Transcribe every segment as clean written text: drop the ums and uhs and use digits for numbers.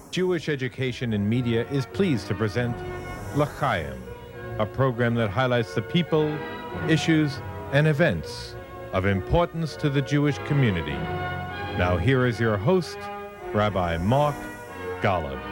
Jewish Education in Media is pleased to present L'Chaim, a program that highlights the people, issues, and events of importance to the Jewish community. Now here is your host, Rabbi Mark Golub.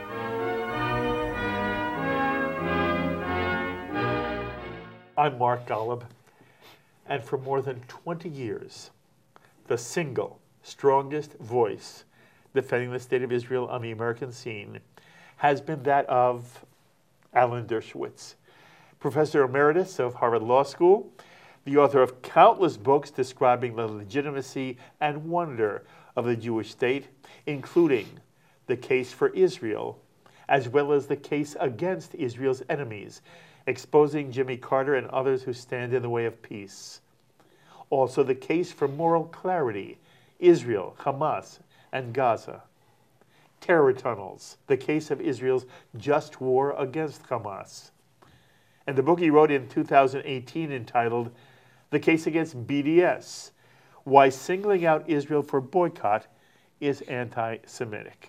I'm Mark Golub, and for more than 20 years, the single strongest voice defending the State of Israel on the American scene has been that of Alan Dershowitz, Professor Emeritus of Harvard Law School, the author of countless books describing the legitimacy and wonder of the Jewish state, including The Case for Israel, as well as The Case Against Israel's Enemies, exposing Jimmy Carter and others who stand in the way of peace. Also, The Case for Moral Clarity, Israel, Hamas, and Gaza. Terror Tunnels, the case of Israel's just war against Hamas. And the book he wrote in 2018 entitled The Case Against BDS, Why Singling Out Israel for Boycott is Anti-Semitic.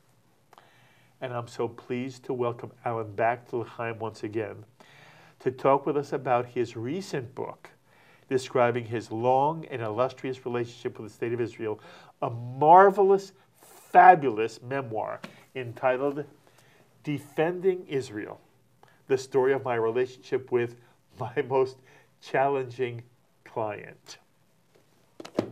And I'm so pleased to welcome Alan back to L'Chaim once again to talk with us about his recent book describing his long and illustrious relationship with the State of Israel, a marvelous, fabulous memoir entitled Defending Israel, the story of my relationship with my most challenging client. It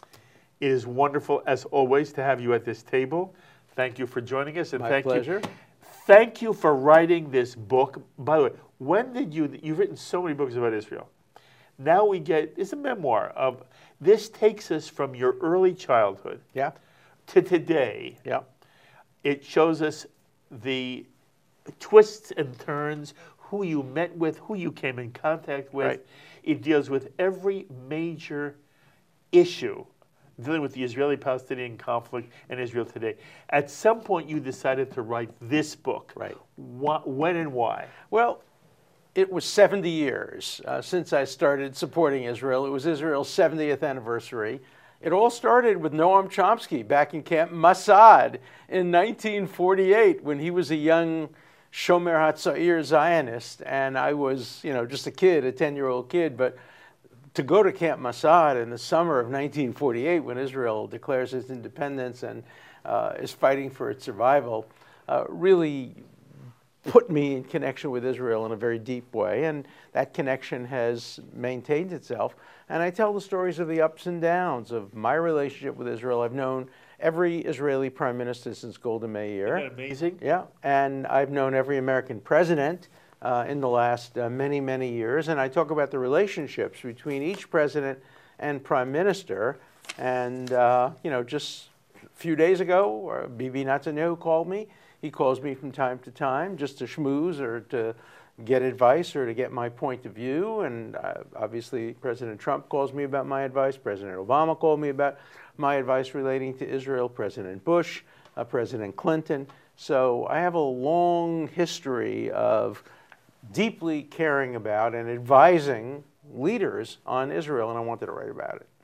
is wonderful, as always, to have you at this table. Thank you for joining us. And my pleasure. Thank you for writing this book. By the way, when did you've written so many books about Israel. Now it's a memoir of, this takes us from your early childhood to today. Yeah. It shows us the twists and turns, who you met with, who you came in contact with. Right. It deals with every major issue dealing with the Israeli-Palestinian conflict and Israel today. At some point, you decided to write this book. Right. When and why? Well, it was 70 years since I started supporting Israel. It was Israel's 70th anniversary. It all started with Noam Chomsky back in Camp Masad in 1948 when he was a young Shomer HaTzair Zionist, and I was, just a kid, a 10-year-old kid. But to go to Camp Masad in the summer of 1948 when Israel declares its independence and is fighting for its survival really put me in connection with Israel in a very deep way, and that connection has maintained itself. And I tell the stories of the ups and downs of my relationship with Israel. I've known every Israeli prime minister since Golda Meir. Isn't that amazing? Yeah, and I've known every American president in the last many, many years. And I talk about the relationships between each president and prime minister. And, just a few days ago, Bibi Netanyahu called me. He calls me from time to time just to schmooze or to get advice or to get my point of view. And obviously, President Trump calls me about my advice. President Obama called me about my advice relating to Israel. President Bush, President Clinton. So I have a long history of deeply caring about and advising leaders on Israel, and I wanted to write about it.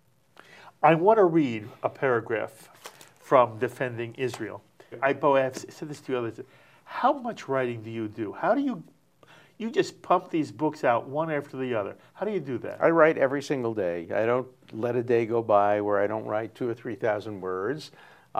I want to read a paragraph from Defending Israel. I've said this to you others. How much writing do you do? How do you just pump these books out one after the other? How do you do that? I write every single day. I don't let a day go by where I don't write 2,000 or 3,000 words.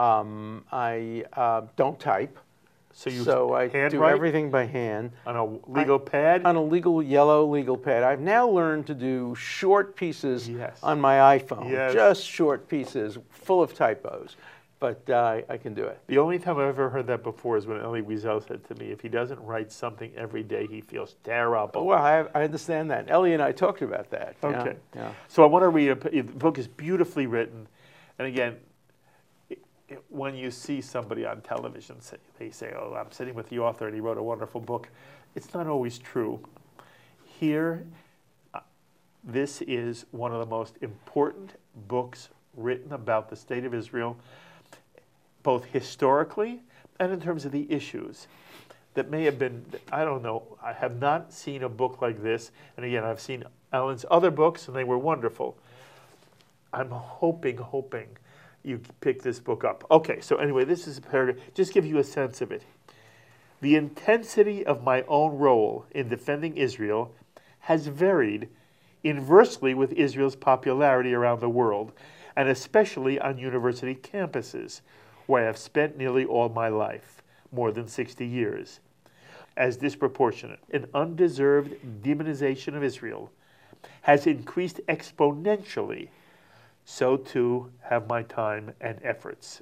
I don't type. So I do everything by hand. On a legal pad? On a yellow legal pad. I've now learned to do short pieces on my iPhone. Just short pieces full of typos. But I can do it. The only time I've ever heard that before is when Elie Wiesel said to me, if he doesn't write something every day, he feels terrible. Well, I understand that. Elie and I talked about that. Okay. Yeah. So I want to read the book is beautifully written. And again, when you see somebody on television, they say, oh, I'm sitting with the author and he wrote a wonderful book. It's not always true. Here, this is one of the most important books written about the State of Israel, both historically and in terms of the issues that may have been, I don't know, I have not seen a book like this. And again, I've seen Alan's other books and they were wonderful. I'm hoping you picked this book up. Okay, so anyway, this is a paragraph. Just give you a sense of it. The intensity of my own role in defending Israel has varied inversely with Israel's popularity around the world, and especially on university campuses, where I have spent nearly all my life, more than 60 years. As disproportionate, an undeserved demonization of Israel has increased exponentially, so too have my time and efforts.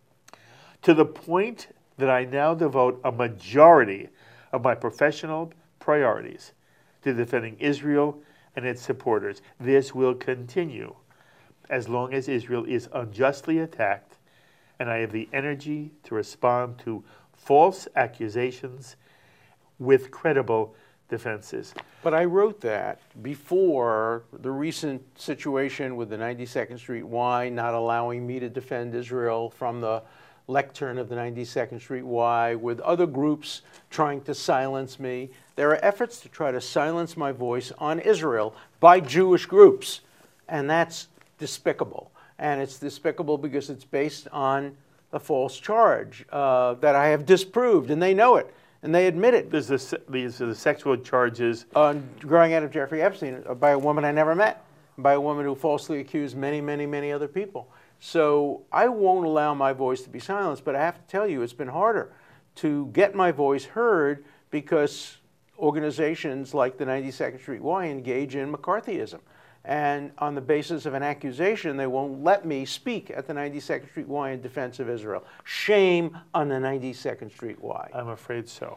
To the point that I now devote a majority of my professional priorities to defending Israel and its supporters. This will continue as long as Israel is unjustly attacked and I have the energy to respond to false accusations with credible defenses. But I wrote that before the recent situation with the 92nd Street Y not allowing me to defend Israel from the lectern of the 92nd Street Y, with other groups trying to silence me. There are efforts to try to silence my voice on Israel by Jewish groups, and that's despicable. And it's despicable because it's based on a false charge that I have disproved, and they know it, and they admit it. These are the sexual charges. Growing out of Jeffrey Epstein by a woman I never met, by a woman who falsely accused many, many, many other people. So I won't allow my voice to be silenced, but I have to tell you, it's been harder to get my voice heard because organizations like the 92nd Street Y engage in McCarthyism. And on the basis of an accusation, they won't let me speak at the 92nd Street Y in defense of Israel. Shame on the 92nd Street Y. I'm afraid so.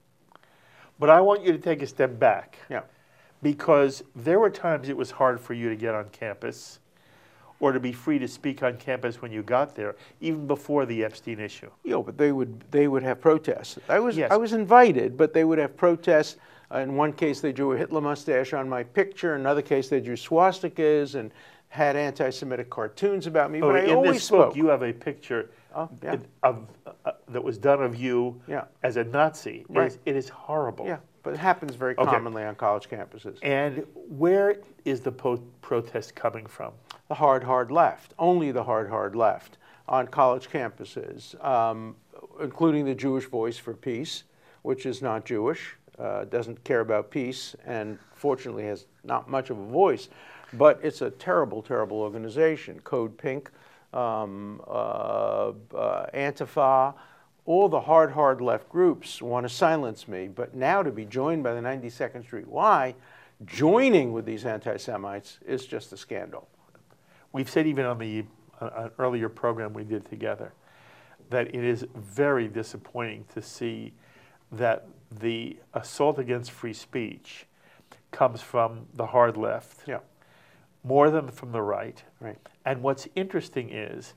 But I want you to take a step back. Yeah. Because there were times it was hard for you to get on campus or to be free to speak on campus when you got there, even before the Epstein issue. Yeah, but they would have protests. I Yes. was invited, but they would have protests. In one case, they drew a Hitler mustache on my picture. In another case, they drew swastikas and had anti-Semitic cartoons about me. But I in always this book, spoke. you have a picture Yeah. that was done of you Yeah. as a Nazi. Right. It is horrible. Yeah, but it happens very commonly on college campuses. And where is the protest coming from? The hard left, only the hard left on college campuses, including the Jewish Voice for Peace, which is not Jewish, doesn't care about peace, and fortunately has not much of a voice. But it's a terrible, terrible organization. Code Pink, Antifa, all the hard left groups want to silence me. But now to be joined by the 92nd Street Y, joining with these anti-Semites is just a scandal. We've said even on the an earlier program we did together that it is very disappointing to see that the assault against free speech comes from the hard left, Yeah. more than from the right. Right. And what's interesting is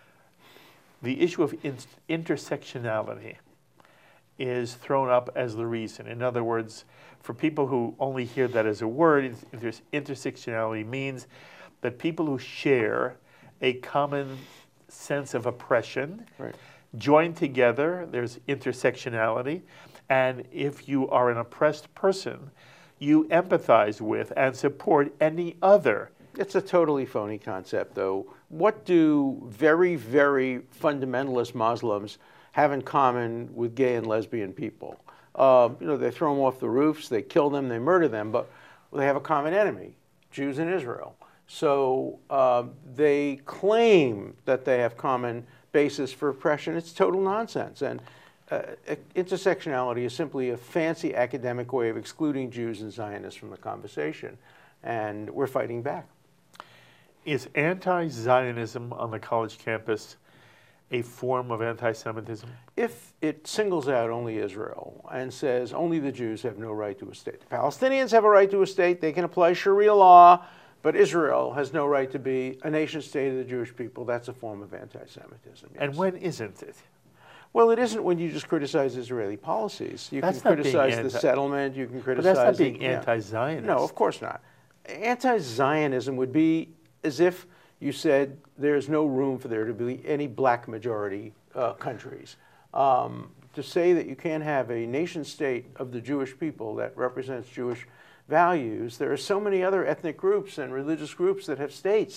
the issue of intersectionality is thrown up as the reason. In other words, for people who only hear that as a word, intersectionality means that people who share a common sense of oppression Right. join together. There's intersectionality. And if you are an oppressed person, you empathize with and support any other. It's a totally phony concept, though. What do very, very fundamentalist Muslims have in common with gay and lesbian people? They throw them off the roofs, they kill them, they murder them, but they have a common enemy, Jews in Israel. So they claim that they have common basis for oppression. It's total nonsense. And intersectionality is simply a fancy academic way of excluding Jews and Zionists from the conversation. And we're fighting back. Is anti-Zionism on the college campus a form of anti-Semitism? If it singles out only Israel and says only the Jews have no right to a state, the Palestinians have a right to a state, they can apply Sharia law, but Israel has no right to be a nation state of the Jewish people, that's a form of anti-Semitism. Yes. And when isn't it? Well, it isn't when you just criticize Israeli policies. You That's can not being criticize the settlement, you can But criticize... that's not being yeah. anti-Zionist. No, of course not. Anti-Zionism would be as if you said there's no room for there to be any black majority countries. To say that you can't have a nation state of the Jewish people that represents Jewish values, there are so many other ethnic groups and religious groups that have states.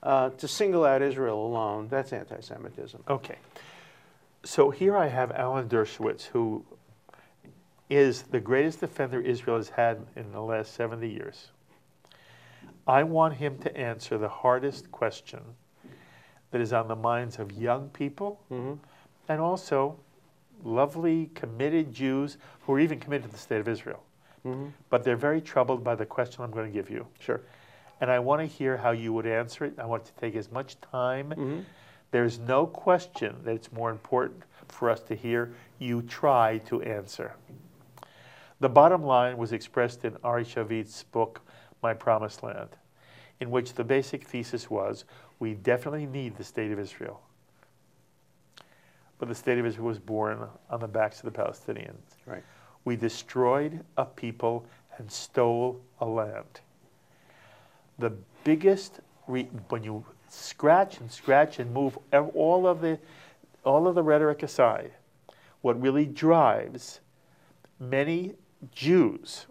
to single out Israel alone, that's anti-Semitism. Okay. So here I have Alan Dershowitz, who is the greatest defender Israel has had in the last 70 years. I want him to answer the hardest question that is on the minds of young people and also lovely, committed Jews who are even committed to the state of Israel. But they're very troubled by the question I'm going to give you. Sure. And I want to hear how you would answer it. I want to take as much time. There's no question that it's more important for us to hear you try to answer. The bottom line was expressed in Ari Shavit's book, My Promised Land, in which the basic thesis was, we definitely need the state of Israel. But the state of Israel was born on the backs of the Palestinians. Right. We destroyed a people and stole a land. The biggest, when you scratch and move all of the rhetoric aside, what really drives many Jews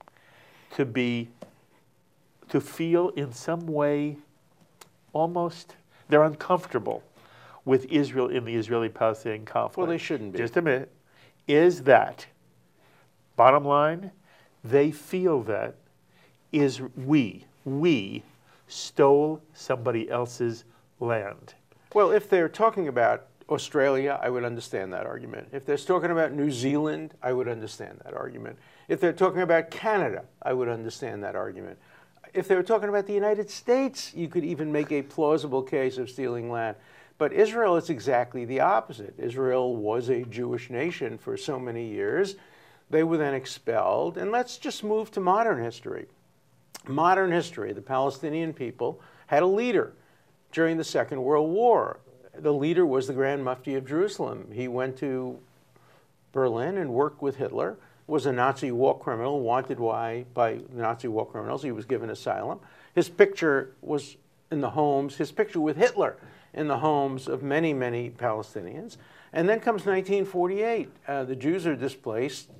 to feel in some way almost they're uncomfortable with Israel in the Israeli-Palestinian conflict. Well, they shouldn't be. Just a minute. Is that, bottom line, they feel that we stole somebody else's land. Well, if they're talking about Australia, I would understand that argument. If they're talking about New Zealand, I would understand that argument. If they're talking about Canada, I would understand that argument. If they were talking about the United States, you could even make a plausible case of stealing land. But Israel is exactly the opposite. Israel was a Jewish nation for so many years. They were then expelled. And let's just move to modern history. Modern history, the Palestinian people had a leader during the Second World War. The leader was the Grand Mufti of Jerusalem. He went to Berlin and worked with Hitler, was a Nazi war criminal, wanted by Nazi war criminals. He was given asylum. His picture was in the homes, his picture with Hitler in the homes of many, many Palestinians. And then comes 1948. The Jews are displaced.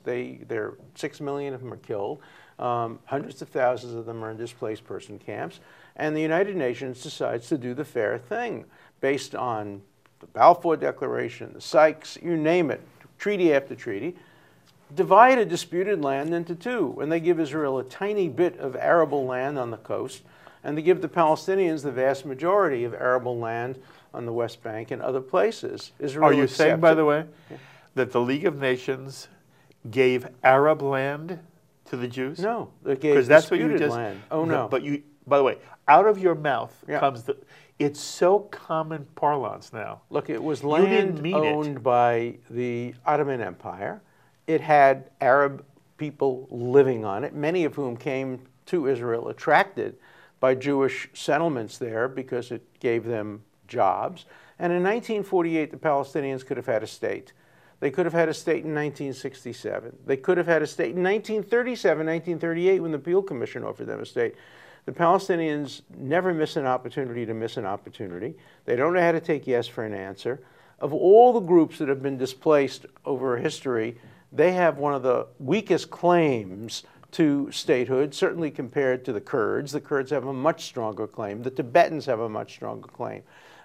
6 million of them are killed. Hundreds of thousands of them are in displaced person camps. And the United Nations decides to do the fair thing based on the Balfour Declaration, the Sykes, you name it, treaty after treaty, divide a disputed land into two. And they give Israel a tiny bit of arable land on the coast, and they give the Palestinians the vast majority of arable land on the West Bank and other places. Israel Are you saying, by the way, Yeah. that the League of Nations gave Arab land to the Jews? No, they gave Because that's what you disputed just. land. Oh, no. But you, by the way, out of your mouth Yeah. comes the. It's so common parlance now. Look, it was You didn't land mean it. owned by the Ottoman Empire. It had Arab people living on it, many of whom came to Israel attracted by Jewish settlements there because it gave them jobs. And in 1948, the Palestinians could have had a state. They could have had a state in 1967. They could have had a state in 1937, 1938, when the Peel Commission offered them a state. The Palestinians never miss an opportunity to miss an opportunity. They don't know how to take yes for an answer. Of all the groups that have been displaced over history, they have one of the weakest claims to statehood, certainly compared to the Kurds. The Kurds have a much stronger claim. The Tibetans have a much stronger claim.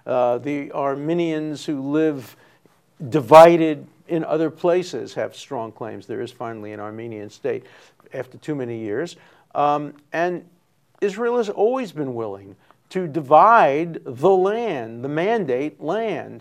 The Armenians who live divided in other places have strong claims. There is finally an Armenian state after too many years. And Israel has always been willing to divide the land, the mandate land.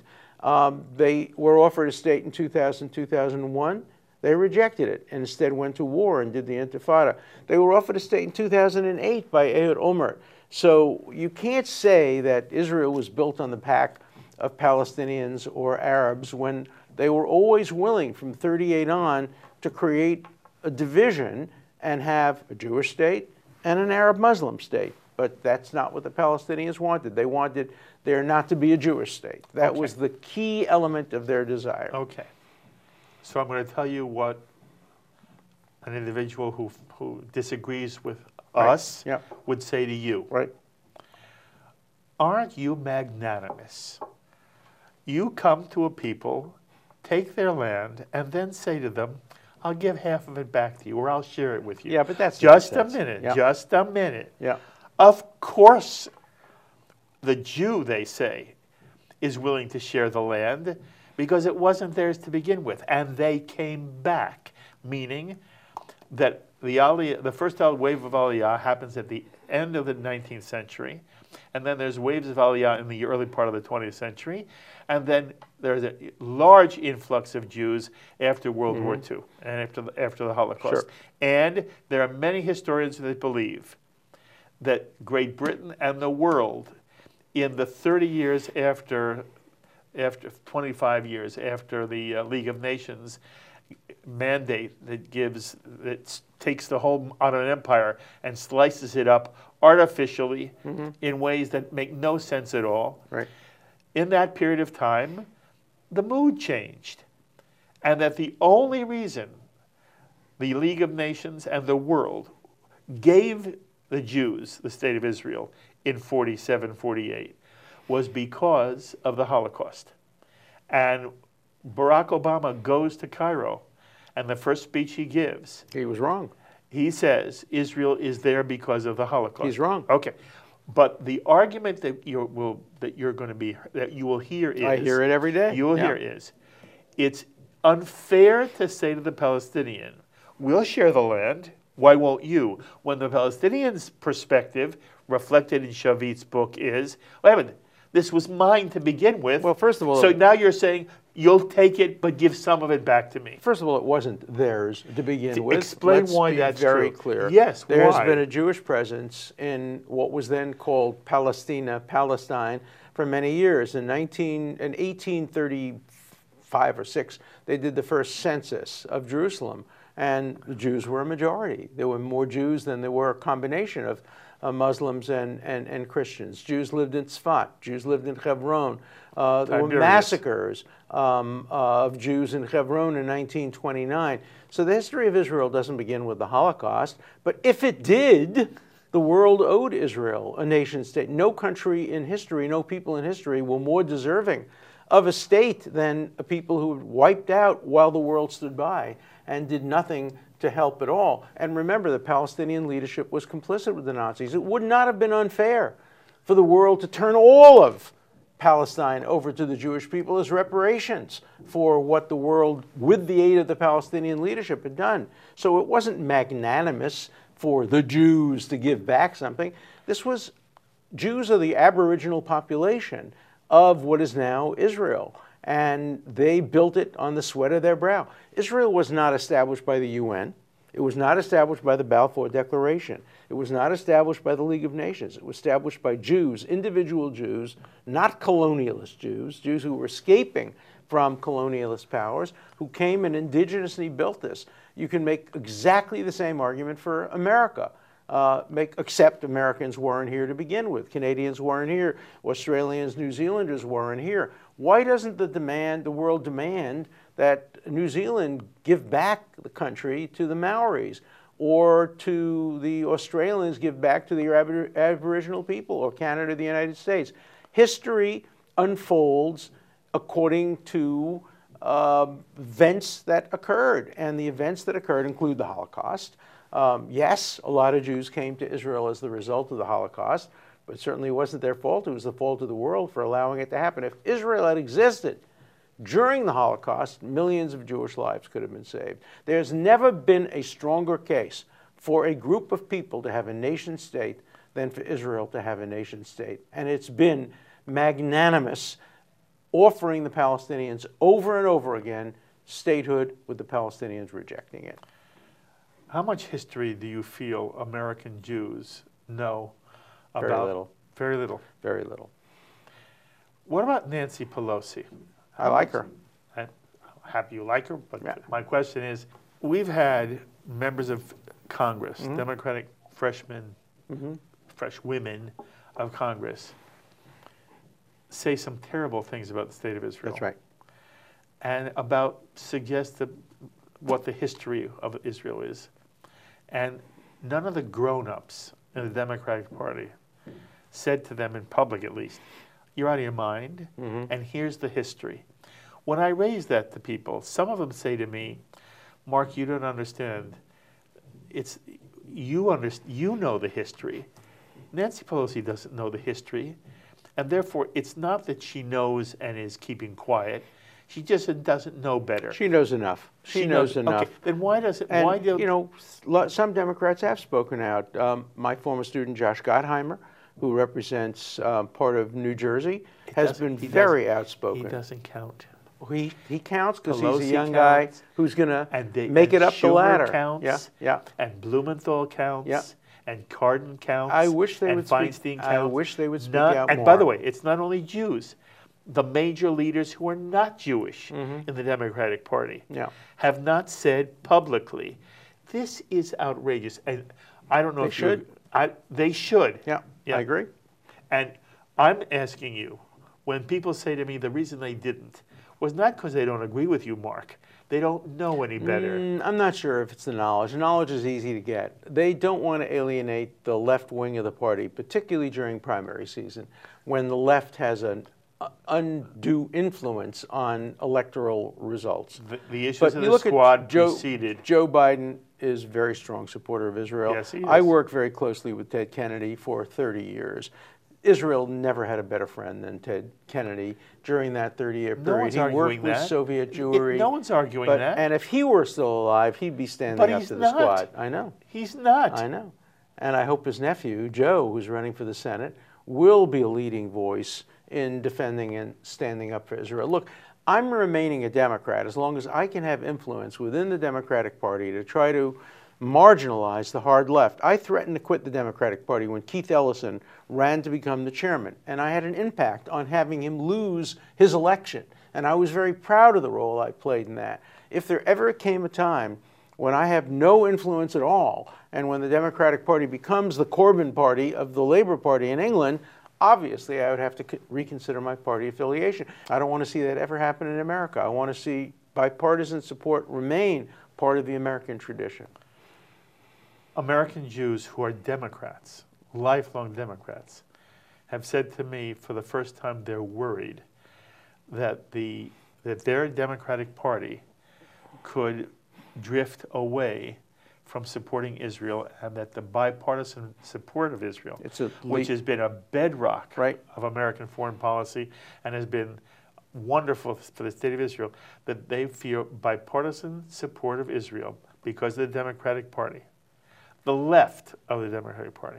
They were offered a state in 2000, 2001. They rejected it and instead went to war and did the Intifada. They were offered a state in 2008 by Ehud Olmert. So you can't say that Israel was built on the back of Palestinians or Arabs when they were always willing from 38 on to create a division and have a Jewish state and an Arab Muslim state. But that's not what the Palestinians wanted. They wanted there not to be a Jewish state. That Okay. was the key element of their desire. Okay. So I'm going to tell you what an individual who disagrees with Right. us Yeah. would say to you. Right? Aren't you magnanimous? You come to a people, take their land, and then say to them, I'll give half of it back to you, or I'll share it with you. Yeah, but that's just nonsense. a minute, Yeah. just a minute. Yeah. Of course, The Jew, they say, is willing to share the land because it wasn't theirs to begin with, and they came back, meaning that the first wave of Aliyah happens at the end of the 19th century, and then there's waves of Aliyah in the early part of the 20th century, and then there's a large influx of Jews after World War II and after the Holocaust. Sure. And there are many historians that believe that Great Britain and the world, in the 30 years after 25 years after the League of Nations mandate that takes the whole Ottoman Empire and slices it up artificially in ways that make no sense at all. Right. In that period of time, the mood changed. And that the only reason the League of Nations and the world gave the Jews the state of Israel in 47, 48 was because of the Holocaust. And Barack Obama goes to Cairo, and the first speech he gives, He was wrong. he says Israel is there because of the Holocaust. He's wrong. Okay, but the argument that you will hear is, I hear it every day. You will Yeah. hear is, it's unfair to say to the Palestinian, "We'll share the land. Why won't you?" When the Palestinians' perspective, reflected in Shavit's book, is, wait a minute, this was mine to begin with. Well, first of all, so now you're saying you'll take it, but give some of it back to me. First of all, it wasn't theirs to begin with. Explain Let's why be that's very true. clear. Yes, There's why? been a Jewish presence in what was then called Palestine, for many years. In 1835 or 6, they did the first census of Jerusalem, and the Jews were a majority. There were more Jews than there were a combination of Muslims and Christians. Jews lived in Tzfat. Jews lived in Hebron. There were Tiberias. massacres of Jews in Hebron in 1929. So the history of Israel doesn't begin with the Holocaust, but if it did, the world owed Israel a nation state. No country in history, no people in history were more deserving of a state than a people who were wiped out while the world stood by and did nothing to help at all. And remember, the Palestinian leadership was complicit with the Nazis. It would not have been unfair for the world to turn all of Palestine over to the Jewish people as reparations for what the world, with the aid of the Palestinian leadership, had done. So it wasn't magnanimous for the Jews to give back something. This was, Jews are the aboriginal population of what is now Israel, and they built it on the sweat of their brow. Israel was not established by the UN. It was not established by the Balfour Declaration. It was not established by the League of Nations. It was established by Jews, individual Jews, not colonialist Jews, Jews who were escaping from colonialist powers, who came and indigenously built this. You can make exactly the same argument for America. Except Americans weren't here to begin with. Canadians weren't here. Australians, New Zealanders weren't here. Why doesn't the world demand that New Zealand give back the country to the Maoris, or to the Australians give back to the Aboriginal people, or Canada, the United States? History unfolds according to events that occurred, and the events that occurred include the Holocaust. Yes, a lot of Jews came to Israel as the result of the Holocaust, but certainly it wasn't their fault. It was the fault of the world for allowing it to happen. If Israel had existed during the Holocaust, millions of Jewish lives could have been saved. There's never been a stronger case for a group of people to have a nation state than for Israel to have a nation state. And it's been magnanimous, offering the Palestinians over and over again statehood, with the Palestinians rejecting it. How much history do you feel American Jews know about? Very little. Very little. Very little. What about Nancy Pelosi? I like her. I'm happy you like her, but Yeah. my question is, we've had members of Congress, Democratic freshmen, fresh women of Congress, say some terrible things about the state of Israel. That's right. And suggest what the history of Israel is. And none of the grown-ups in the Democratic Party said to them, in public at least, "You're out of your mind, and here's the history." When I raise that to people, some of them say to me, "Mark, you don't understand. You know the history. Nancy Pelosi doesn't know the history. And therefore, it's not that she knows and is keeping quiet. She just doesn't know better. She knows enough. She knows enough. Okay, then why does it? And, why do you know, some Democrats have spoken out. My former student, Josh Gottheimer, who represents part of New Jersey, has been very outspoken. He doesn't count. He counts because he's Pelosi a young guy counts, who's going to and make it up the Schumer ladder. Counts, Yeah. And Blumenthal counts. Yeah. And Cardin counts. I wish they and would Feinstein speak. counts. I wish they would speak out and more. by the way, it's not only Jews. The major leaders who are not Jewish in the Democratic Party have not said publicly, "This is outrageous." And I don't know They if should. they should. Yeah, I agree. And I'm asking you, when people say to me the reason they didn't was not because they don't agree with you, Mark. They don't know any better. I'm not sure if it's the knowledge. Knowledge is easy to get. They don't want to alienate the left wing of the party, particularly during primary season, when the left has an undue influence on electoral results. The issues But of you the look at squad preceded. Joe Biden is a very strong supporter of Israel. Yes, he is. I worked very closely with Ted Kennedy for 30 years. Israel never had a better friend than Ted Kennedy during that 30-year period. No one's He worked arguing with that. Soviet Jewry. No one's arguing but, that. And if he were still alive, he'd be standing But up he's to the not. squad. I know. He's not. I know. And I hope his nephew, Joe, who's running for the Senate, will be a leading voice in defending and standing up for Israel. Look, I'm remaining a Democrat as long as I can have influence within the Democratic Party to try to marginalize the hard left. I threatened to quit the Democratic Party when Keith Ellison ran to become the chairman, and I had an impact on having him lose his election. And I was very proud of the role I played in that. If there ever came a time when I have no influence at all, and when the Democratic Party becomes the Corbyn Party of the Labour Party in England, obviously I would have to reconsider my party affiliation. I don't want to see that ever happen in America. I want to see bipartisan support remain part of the American tradition. American Jews who are Democrats, lifelong Democrats, have said to me for the first time they're worried that their Democratic Party could drift away from supporting Israel, and that the bipartisan support of Israel, which has been a bedrock of American foreign policy and has been wonderful for the state of Israel, that they fear bipartisan support of Israel because of the Democratic Party, the left of the Democratic Party.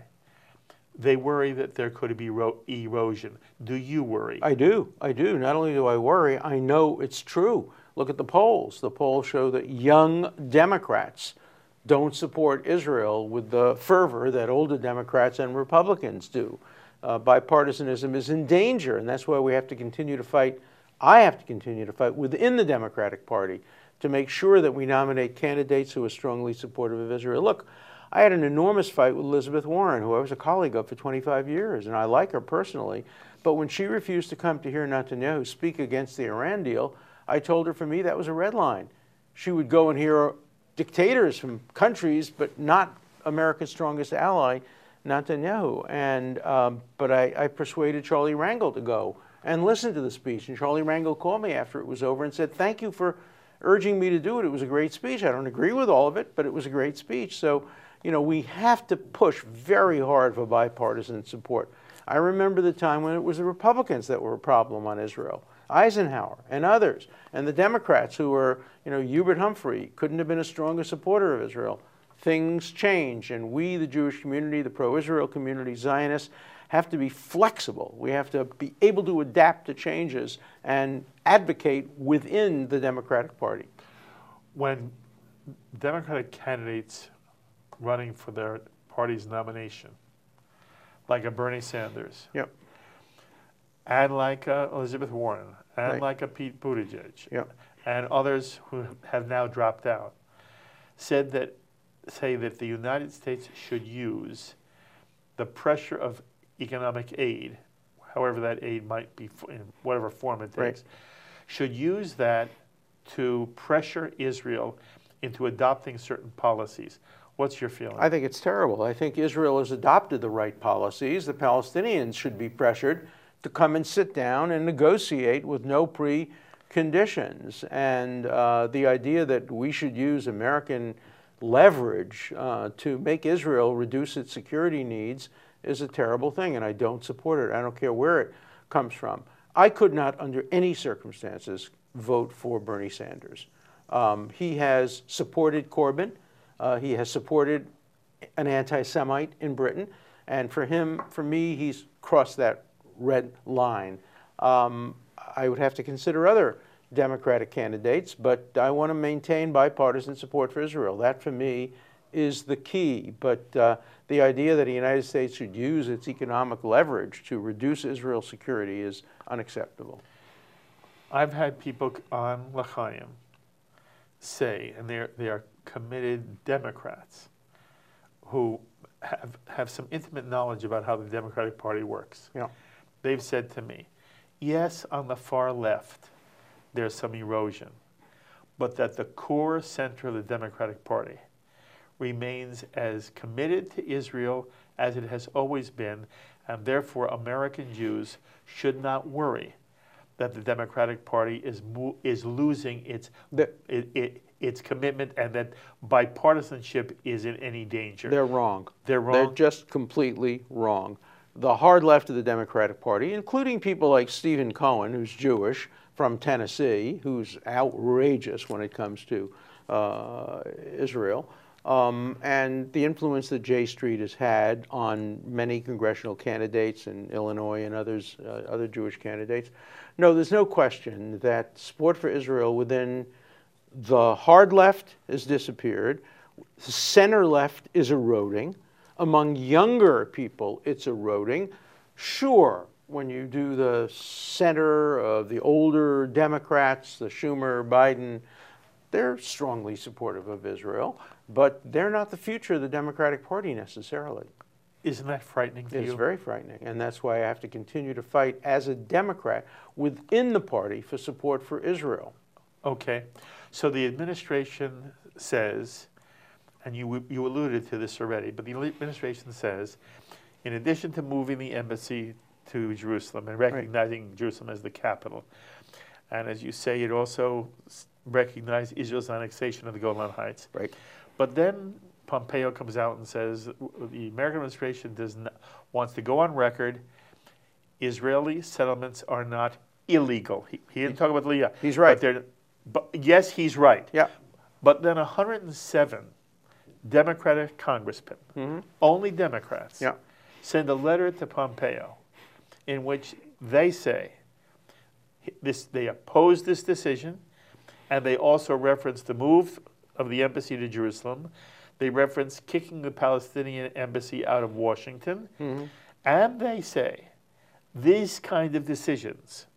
They worry that there could be erosion. Do you worry? I do. I do. Not only do I worry, I know it's true. Look at the polls. The polls show that young Democrats don't support Israel with the fervor that older Democrats and Republicans do. Bipartisanism is in danger, and that's why we have to continue to fight. I have to continue to fight within the Democratic Party to make sure that we nominate candidates who are strongly supportive of Israel. Look, I had an enormous fight with Elizabeth Warren, who I was a colleague of for 25 years, and I like her personally. But when she refused to come to hear Netanyahu speak against the Iran deal, I told her for me that was a red line. She would go and hear dictators from countries, but not America's strongest ally, Netanyahu. And but I persuaded Charlie Rangel to go and listen to the speech. And Charlie Rangel called me after it was over and said, "Thank you for urging me to do it. It was a great speech. I don't agree with all of it, but it was a great speech." So, you know, we have to push very hard for bipartisan support. I remember the time when it was the Republicans that were a problem on Israel. Eisenhower and others, and the Democrats who were, you know, Hubert Humphrey couldn't have been a stronger supporter of Israel. Things change, and we, the Jewish community, the pro-Israel community, Zionists, have to be flexible. We have to be able to adapt to changes and advocate within the Democratic Party. When Democratic candidates running for their party's nomination, like a Bernie Sanders, and like Elizabeth Warren, and like a Pete Buttigieg, and others who have now dropped out, say that the United States should use the pressure of economic aid, however that aid might be, in whatever form it takes, should use that to pressure Israel into adopting certain policies. What's your feeling? I think it's terrible. I think Israel has adopted the right policies. The Palestinians should be pressured to come and sit down and negotiate with no preconditions. And the idea that we should use American leverage to make Israel reduce its security needs is a terrible thing, and I don't support it. I don't care where it comes from. I could not, under any circumstances, vote for Bernie Sanders. He has supported Corbyn. He has supported an anti-Semite in Britain. And for me, he's crossed that red line. I would have to consider other Democratic candidates, but I want to maintain bipartisan support for Israel. That, for me, is the key. But the idea that the United States should use its economic leverage to reduce Israel's security is unacceptable. I've had people on L'Chaim say, and they are committed Democrats who have some intimate knowledge about how the Democratic Party works. Yeah. They've said to me, yes, on the far left, there's some erosion, but that the core center of the Democratic Party remains as committed to Israel as it has always been, and therefore American Jews should not worry that the Democratic Party is losing its commitment and that bipartisanship is in any danger. They're wrong. They're wrong? They're just completely wrong. The hard left of the Democratic Party, including people like Stephen Cohen, who's Jewish, from Tennessee, who's outrageous when it comes to Israel, and the influence that J Street has had on many congressional candidates in Illinois and other Jewish candidates. No, there's no question that support for Israel within the hard left has disappeared. The center left is eroding. Among younger people, it's eroding. Sure, when you do the center of the older Democrats, the Schumer, Biden, they're strongly supportive of Israel, but they're not the future of the Democratic Party necessarily. Isn't that frightening to you? It's very frightening, and that's why I have to continue to fight as a Democrat within the party for support for Israel. Okay, so the administration says, and you alluded to this already, but the administration says, in addition to moving the embassy to Jerusalem and recognizing Jerusalem as the capital, and as you say, it also recognized Israel's annexation of the Golan Heights. Right. But then Pompeo comes out and says the American administration wants to go on record, Israeli settlements are not illegal. He didn't talk about the illegal. He's right. But yes, he's right. Yeah. But then 107 Democratic congressmen, only Democrats, send a letter to Pompeo in which they say they oppose this decision, and they also reference the move of the embassy to Jerusalem. They reference kicking the Palestinian embassy out of Washington. And they say these kind of decisions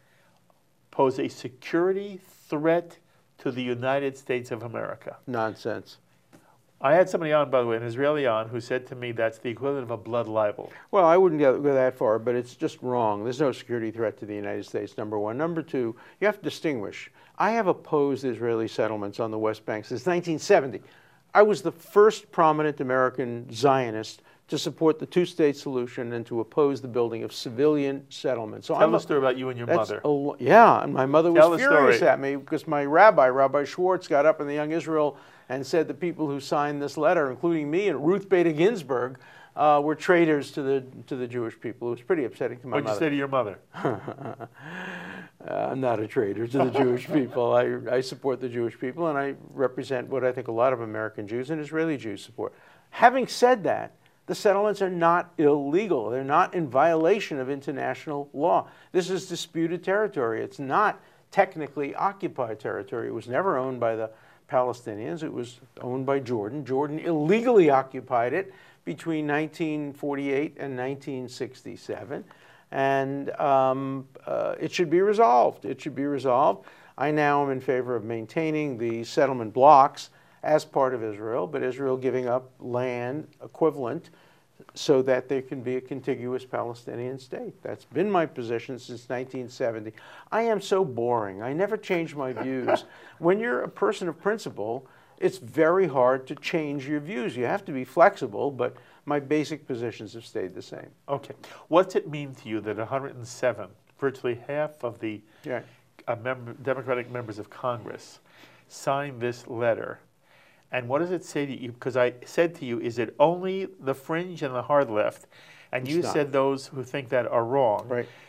pose a security threat to the United States of America. Nonsense. I had somebody on, by the way, an Israeli on, who said to me that's the equivalent of a blood libel. Well, I wouldn't go that far, but it's just wrong. There's no security threat to the United States, number one. Number two, you have to distinguish. I have opposed Israeli settlements on the West Bank since 1970. I was the first prominent American Zionist to support the two-state solution and to oppose the building of civilian settlements. So Tell the story about you and your mother. Yeah, and my mother was furious story. at me because my Rabbi Schwartz, got up in the Young Israel and said the people who signed this letter, including me and Ruth Bader Ginsburg, were traitors to the Jewish people. It was pretty upsetting to my mother. What'd you say to your mother? I'm not a traitor to the Jewish people. I support the Jewish people, and I represent what I think a lot of American Jews and Israeli Jews support. Having said that, the settlements are not illegal. They're not in violation of international law. This is disputed territory. It's not technically occupied territory. It was never owned by the Palestinians. It was owned by Jordan. Jordan illegally occupied it between 1948 and 1967. And it should be resolved. It should be resolved. I now am in favor of maintaining the settlement blocks as part of Israel, but Israel giving up land equivalent so that there can be a contiguous Palestinian state. That's been my position since 1970. I am so boring. I never change my views. When you're a person of principle, it's very hard to change your views. You have to be flexible, but my basic positions have stayed the same. Okay. What's it mean to you that 107, virtually half of the Democratic members of Congress, signed this letter? And what does it say to you? Because I said to you, is it only the fringe and the hard left? And you said those who think that are wrong. Right.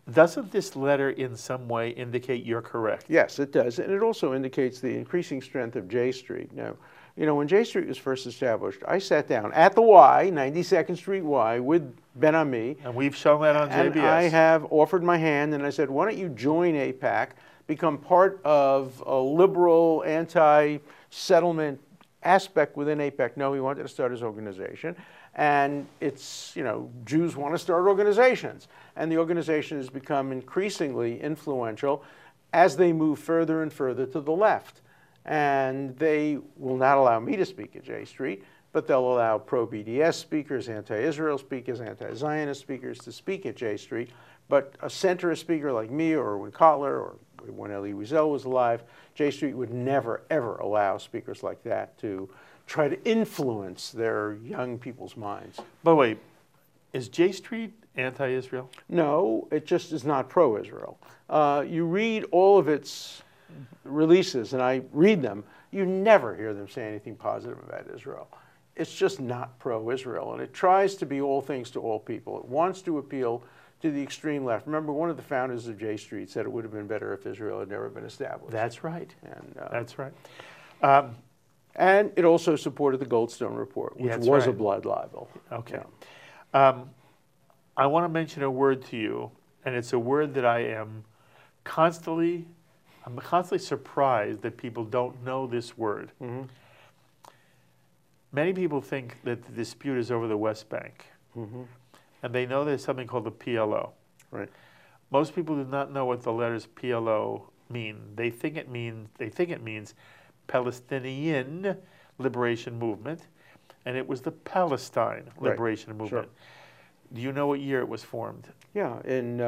Doesn't this letter in some way indicate you're correct? Yes, it does. And it also indicates the increasing strength of J Street. Now, you know, when J Street was first established, I sat down at the Y, 92nd Street Y, with Ben Ami. And we've shown that on JBS. And I have offered my hand, and I said, why don't you join AIPAC, become part of a liberal, anti-settlement aspect within AIPAC? No, he wanted to start his organization. And it's, you know, Jews want to start organizations. And the organization has become increasingly influential as they move further and further to the left. And they will not allow me to speak at J Street, but they'll allow pro-BDS speakers, anti-Israel speakers, anti-Zionist speakers to speak at J Street. But a centrist speaker like me or Erwin Kotler or when Elie Wiesel was alive, J Street would never, ever allow speakers like that to try to influence their young people's minds. By the way, is J Street anti-Israel? No, it just is not pro-Israel. You read all of its releases, and I read them, you never hear them say anything positive about Israel. It's just not pro-Israel, and it tries to be all things to all people. It wants to appeal to the extreme left. Remember, one of the founders of J Street said it would have been better if Israel had never been established. That's right. And, That's right. and it also supported the Goldstone Report, which was a blood libel. Okay. Yeah. I want to mention a word to you, and it's a word that I'm constantly surprised that people don't know this word. Mm-hmm. Many people think that the dispute is over the West Bank, Mm-hmm. and they know there's something called the PLO. Right. Most people do not know what the letters PLO mean. They think it means Palestinian Liberation Movement, and it was the Palestine Liberation Movement. Sure. Do you know what year it was formed? Yeah, in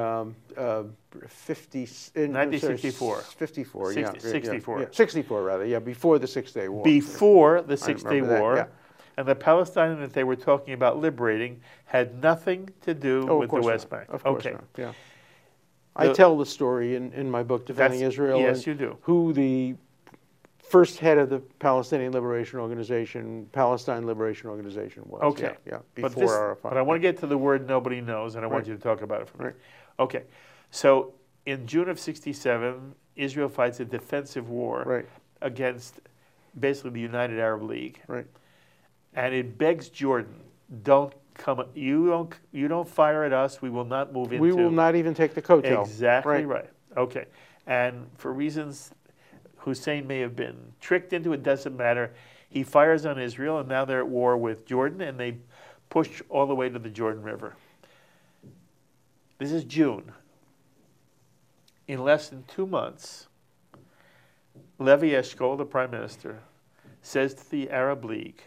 1964. 54, 64. Yeah, 64 rather, yeah, before the Six-Day War. Before the Six-Day that, War. yeah. And the Palestine that they were talking about liberating had nothing to do with the West Bank. Of course okay. not, yeah. I tell the story in my book, Defending Israel. Yes, you do. Who the first head of the Palestinian Liberation Organization, Palestine Liberation Organization was. Okay. Yeah, before Arafat. But I want to get to the word nobody knows, and I want you to talk about it for me. Right. Okay. So in June of 67, Israel fights a defensive war against basically the United Arab League. Right. And it begs Jordan, don't come, you don't fire at us, we will not move into. We will not even take the kotel. Exactly right. Okay. And for reasons Hussein may have been tricked into, it doesn't matter. He fires on Israel, and now they're at war with Jordan, and they push all the way to the Jordan River. This is June. In less than 2 months, Levi Eshkol, the prime minister, says to the Arab League,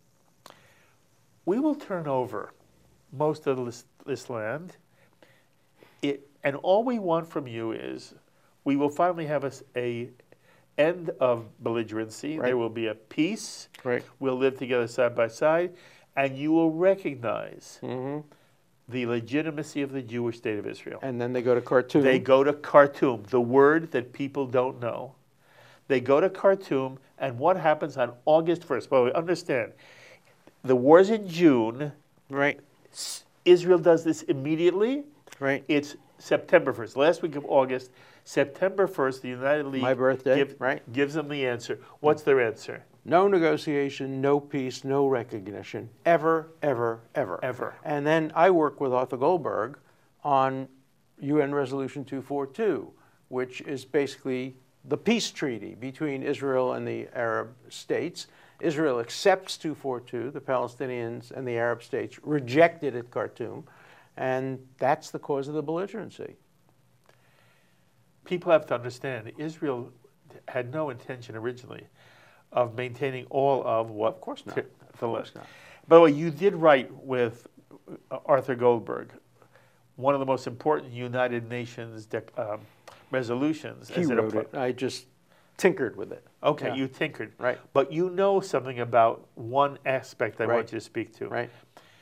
we will turn over most of this land, and all we want from you is we will finally have a end of belligerency. Right. There will be a peace. Right. We'll live together side by side, and you will recognize the legitimacy of the Jewish state of Israel. And then they go to Khartoum. They go to Khartoum, the word that people don't know. They go to Khartoum, and what happens on August 1st? Well, understand, the war's in June. Right. Israel does this immediately. Right. It's September 1st, last week of August. September 1st, the United League My birthday, gives them the answer. What's their answer? No negotiation, no peace, no recognition, ever, ever, ever. Ever. And then I work with Arthur Goldberg on UN Resolution 242, which is basically the peace treaty between Israel and the Arab states. Israel accepts 242, the Palestinians and the Arab states reject it at Khartoum, and that's the cause of the belligerency. People have to understand, Israel had no intention originally of maintaining all of what? Of course not. The Of course not. By the way, you did write with Arthur Goldberg, one of the most important United Nations resolutions. He wrote it. I just tinkered with it. Okay, Yeah. you tinkered. Right. But you know something about one aspect I want you to speak to. Right.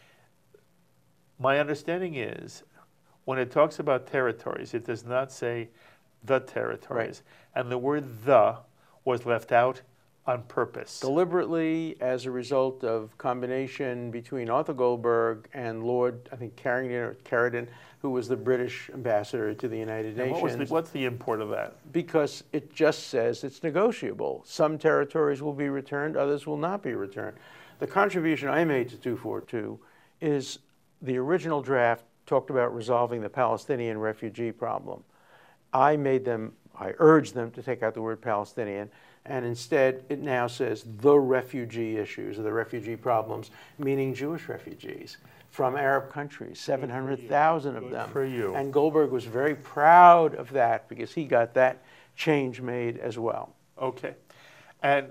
My understanding is, when it talks about territories, it does not say the territories. And the word the was left out on purpose. Deliberately, as a result of combination between Arthur Goldberg and Lord, I think, Carrington, who was the British ambassador to the United And Nations. what's the import of that? Because it just says it's negotiable. Some territories will be returned, others will not be returned. The contribution I made to 242 is the original draft talked about resolving the Palestinian refugee problem. I urged them to take out the word Palestinian, and instead it now says the refugee issues, or the refugee problems, meaning Jewish refugees from Arab countries, 700,000 of them. Good for you. And Goldberg was very proud of that because he got that change made as well. Okay. And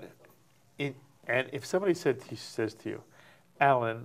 if somebody says to you, Alan,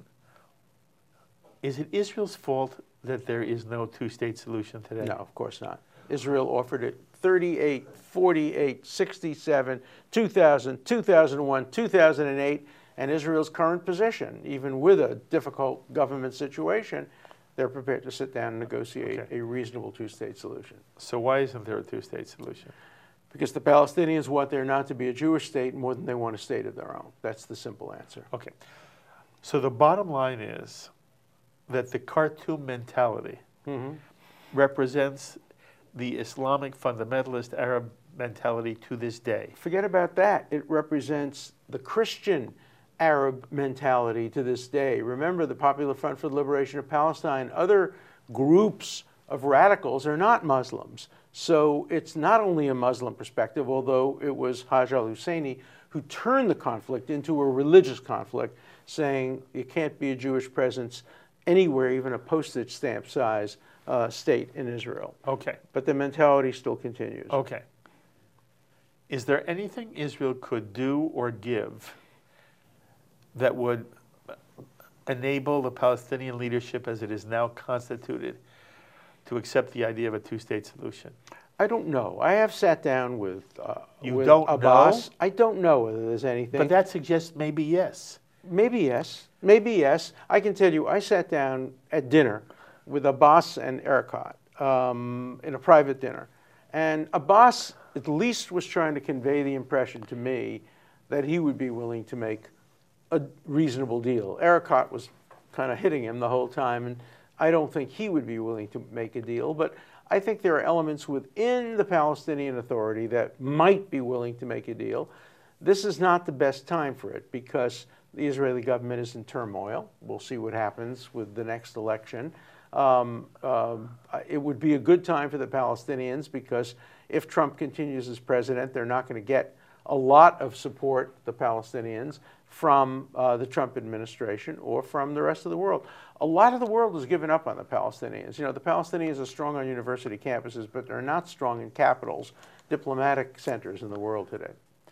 is it Israel's fault that there is no two-state solution today? No, of course not. Israel offered it 38, 48, 67, 2000, 2001, 2008, and Israel's current position, even with a difficult government situation, they're prepared to sit down and negotiate a reasonable two-state solution. So why isn't there a two-state solution? Because the Palestinians want there not to be a Jewish state more than they want a state of their own. That's the simple answer. Okay. So the bottom line is that the Khartoum mentality represents the Islamic fundamentalist Arab mentality to this day. Forget about that. It represents the Christian Arab mentality to this day. Remember, the Popular Front for the Liberation of Palestine, other groups of radicals are not Muslims. So it's not only a Muslim perspective, although it was Hajj al-Husseini who turned the conflict into a religious conflict, saying you can't be a Jewish presence anywhere, even a postage stamp size state in Israel. Okay. But the mentality still continues. Okay. Is there anything Israel could do or give that would enable the Palestinian leadership as it is now constituted to accept the idea of a two-state solution? I don't know. I have sat down with You don't Abbas. know? I don't know whether there's anything. But that suggests maybe yes. Maybe yes. Maybe yes. I can tell you, I sat down at dinner with Abbas and Erekat in a private dinner. And Abbas at least was trying to convey the impression to me that he would be willing to make a reasonable deal. Erekat was kind of hitting him the whole time, and I don't think he would be willing to make a deal. But I think there are elements within the Palestinian Authority that might be willing to make a deal. This is not the best time for it because the Israeli government is in turmoil. We'll see what happens with the next election. It would be a good time for the Palestinians because if Trump continues as president, they're not going to get a lot of support, the Palestinians, from the Trump administration or from the rest of the world. A lot of the world has given up on the Palestinians. You know, the Palestinians are strong on university campuses, but they're not strong in capitals, diplomatic centers in the world today.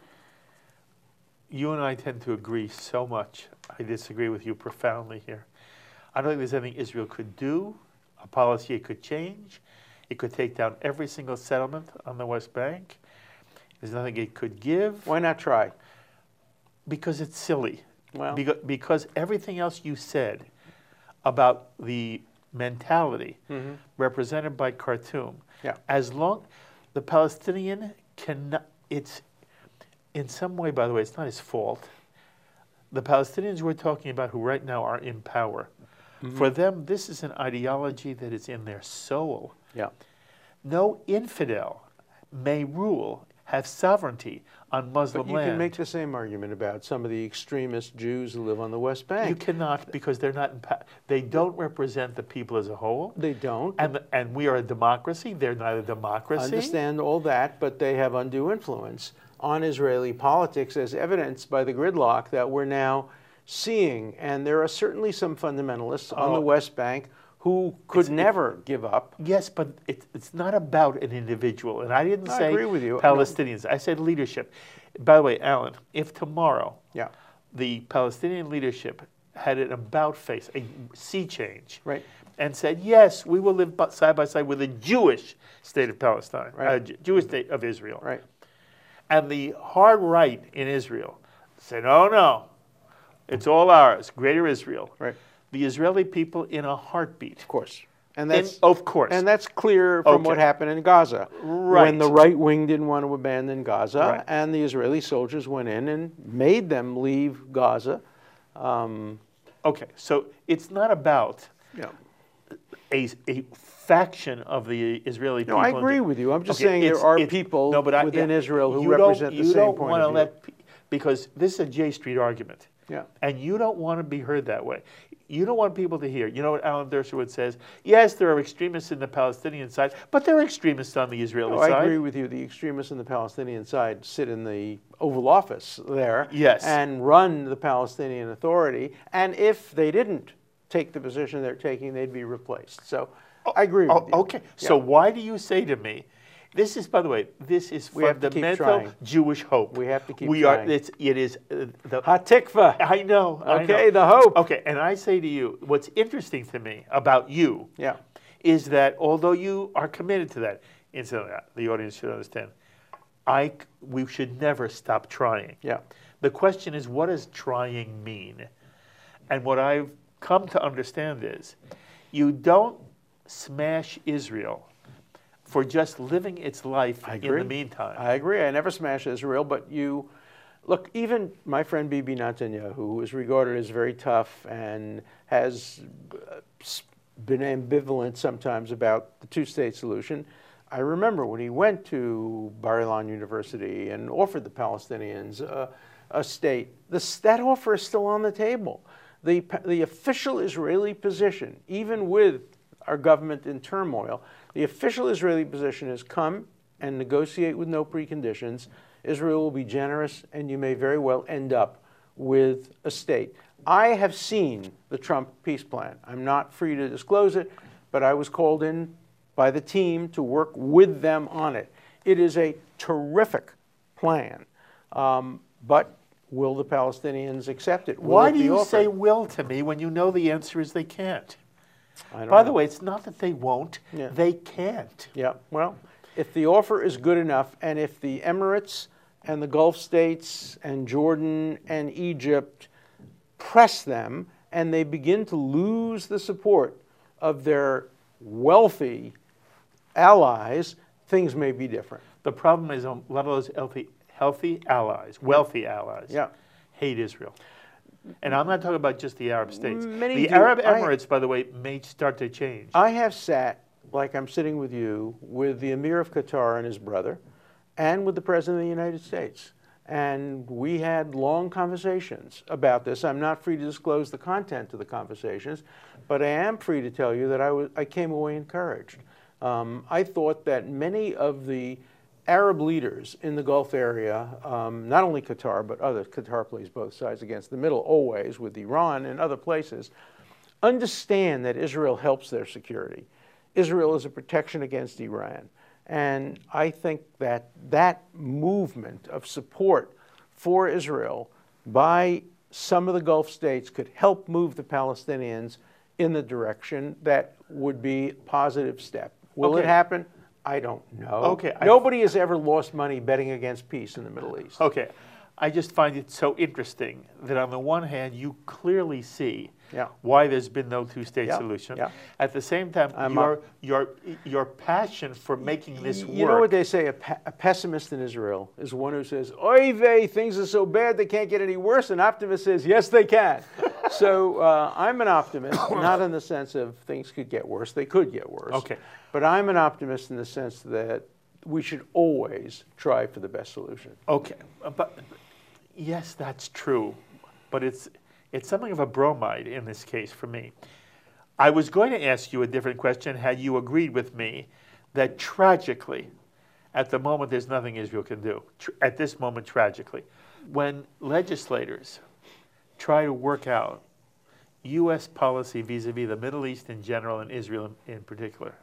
You and I tend to agree so much. I disagree with you profoundly here. I don't think there's anything Israel could do, a policy it could change. It could take down every single settlement on the West Bank. There's nothing it could give. Why not try? Because it's silly. Well, because everything else you said about the mentality represented by Khartoum, as long the Palestinian cannot, it's in some way, by the way, it's not his fault. The Palestinians we're talking about who right now are in power, for them, this is an ideology that is in their soul. Yeah. No infidel may rule, have sovereignty on Muslim But you land. can make the same argument about some of the extremist Jews who live on the West Bank. You cannot, because they're not. They don't represent the people as a whole. They don't. And we are a democracy. They're not a democracy. I understand all that, but they have undue influence on Israeli politics, as evidenced by the gridlock that we're now seeing. And there are certainly some fundamentalists on the West Bank who could never give up. Yes, but it's not about an individual. And I didn't say agree with you. Palestinians. I said leadership. By the way, Alan, if tomorrow the Palestinian leadership had an about face, a sea change, and said, yes, we will live side by side with a Jewish state of Palestine, a Jewish state of Israel. And the hard right in Israel said, oh, no, it's all ours, greater Israel. The Israeli people, in a heartbeat, Of course. And that's, of course. And that's clear from what Okay. happened in Gaza. Right. When the right wing didn't want to abandon Gaza, Right. and the Israeli soldiers went in and made them leave Gaza. Okay, so it's not about Yeah. a faction of the Israeli No, people. I agree with you. I'm just Okay, saying there are people but within Israel who you represent the you same don't point wanna of view. let because this is a J Street argument. Yeah. And you don't want to be heard that way. You don't want people to hear. You know what Alan Dershowitz says? Yes, there are extremists in the Palestinian side, but there are extremists on the Israeli No, side. I agree with you. The extremists on the Palestinian side sit in the Oval Office there Yes. and run the Palestinian Authority. And if they didn't take the position they're taking, they'd be replaced. So I agree with you. Okay, so why do you say to me, this is, by the way, this is We have to keep fundamental trying. Jewish hope. We have to keep we trying. Are, it is the Hatikva. I know. I Okay, know. the hope. Okay, and I say to you, what's interesting to me about you Yeah. is that although you are committed to that, incidentally, the audience should understand, we should never stop trying. Yeah. The question is, what does trying mean? And what I've come to understand is, you don't smash Israel for just living its life I in agree. the meantime. I agree. I never smash Israel, but you look, even my friend Bibi Netanyahu, who is regarded as very tough and has been ambivalent sometimes about the two-state solution. I remember when he went to Bar-Ilan University and offered the Palestinians a state. That offer is still on the table. The official Israeli position, even with our government in turmoil, the official Israeli position is come and negotiate with no preconditions. Israel will be generous, and you may very well end up with a state. I have seen the Trump peace plan. I'm not free to disclose it, but I was called in by the team to work with them on it. It is a terrific plan, but will the Palestinians accept it? Will Why it do be you offered? say will to me when you know the answer is they can't? I don't By know. the way, it's not that they won't, Yeah. they can't. Yeah, well, if the offer is good enough, and if the Emirates and the Gulf states and Jordan and Egypt press them, and they begin to lose the support of their wealthy allies, things may be different. The problem is a lot of those healthy allies, wealthy allies, Yeah. hate Israel. And I'm not talking about just the Arab states. Many The do. Arab Emirates, by the way, may start to change. I have sat, like I'm sitting with you, with the Emir of Qatar and his brother, and with the President of the United States. And we had long conversations about this. I'm not free to disclose the content of the conversations, but I am free to tell you that I came away encouraged. I thought that many of the Arab leaders in the Gulf area, not only Qatar, but others, Qatar plays both sides against the middle always with Iran and other places, understand that Israel helps their security. Israel is a protection against Iran. And I think that that movement of support for Israel by some of the Gulf states could help move the Palestinians in the direction that would be a positive step. Will it Okay. happen? I don't know. Okay, Nobody has ever lost money betting against peace in the Middle East. Okay, I just find it so interesting that on the one hand, you clearly see Yeah. why there's been no two-state Yeah, solution. yeah. At the same time, your passion for making this You know work. what they say, a pessimist in Israel is one who says, oy vey, things are so bad they can't get any worse. An optimist says, yes, they can. So I'm an optimist, not in the sense of things could get worse. They could get worse. Okay. But I'm an optimist in the sense that we should always try for the best solution. Okay, but yes, that's true, but it's something of a bromide in this case for me. I was going to ask you a different question had you agreed with me that tragically, at the moment, there's nothing Israel can do. At this moment, tragically. When legislators try to work out U.S. policy vis-a-vis the Middle East in general and Israel in particular,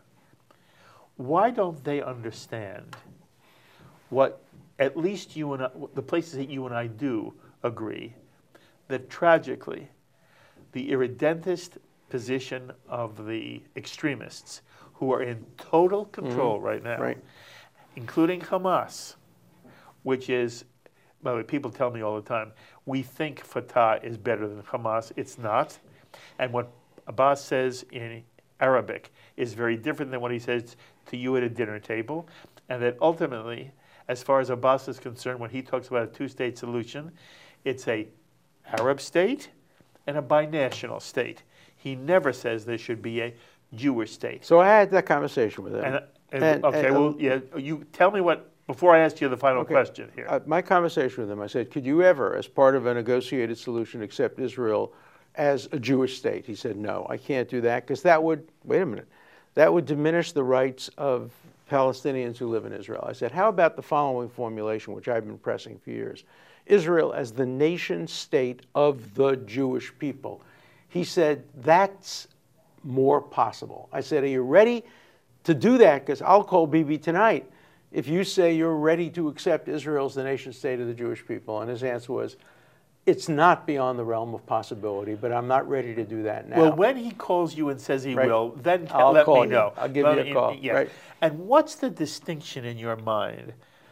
why don't they understand what at least you and I, the places that you and I do agree, that tragically, the irredentist position of the extremists who are in total control right now, Right. including Hamas, which is, by the way, people tell me all the time, we think Fatah is better than Hamas. It's not. And what Abbas says in Arabic is very different than what he says to you at a dinner table, and that ultimately, as far as Abbas is concerned, when he talks about a two-state solution, it's a Arab state and a binational state. He never says there should be a Jewish state. So I had that conversation with him. You tell me what, before I ask you the final question here. My conversation with him, I said, could you ever, as part of a negotiated solution, accept Israel as a Jewish state? He said, no, I can't do that, because that would, wait a minute, that would diminish the rights of Palestinians who live in Israel. I said, how about the following formulation, which I've been pressing for years? Israel as the nation state of the Jewish people. He said, that's more possible. I said, are you ready to do that? Because I'll call Bibi tonight if you say you're ready to accept Israel as the nation state of the Jewish people. And his answer was, it's not beyond the realm of possibility, but I'm not ready to do that now. Well, when he calls you and says he will, then I'll let call me know. I'll give you a call. Yes. Right. And what's the distinction in your mind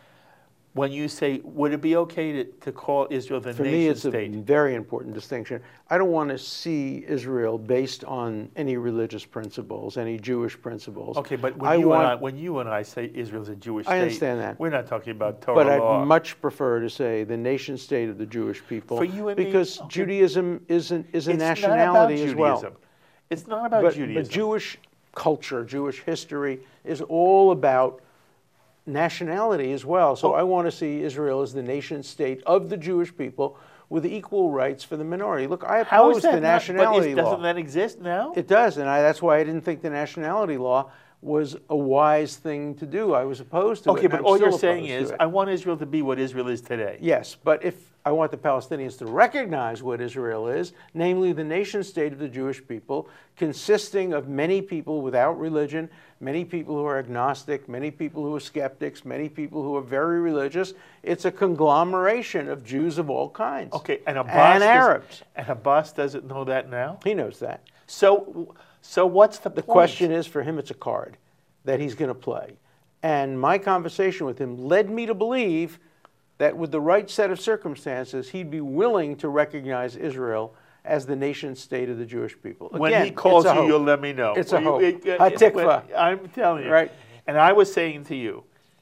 when you say, would it be okay to call Israel the For nation me, it's state? a very important distinction. I don't want to see Israel based on any religious principles, any Jewish principles. Okay, but when you and I say Israel's a Jewish state, I understand that. We're not talking about Torah But law. I'd much prefer to say the nation state of the Jewish people, For you and me, because okay. Judaism is a It's nationality not about as well. Judaism. It's not about Judaism. But Jewish culture, Jewish history is all about nationality as well. So I want to see Israel as the nation state of the Jewish people with equal rights for the minority. Look, I How is oppose that the nationality law. Doesn't that exist now? It does, and that's why I didn't think the nationality law was a wise thing to do. I was opposed to it. Okay, but I'm all still you're saying opposed is, to it. I want Israel to be what Israel is today. Yes, but if I want the Palestinians to recognize what Israel is, namely the nation state of the Jewish people, consisting of many people without religion, many people who are agnostic, many people who are skeptics, many people who are very religious. It's a conglomeration of Jews of all kinds. Okay, and Arabs. And Abbas doesn't know that now? He knows that. So what's the point? The question is, for him, it's a card that he's going to play. And my conversation with him led me to believe that with the right set of circumstances, he'd be willing to recognize Israel as the nation state of the Jewish people. Again, when he calls it's a you, hope. you'll let me know. It's a hope. Hatikva. I'm telling you. Right. And I was saying to you,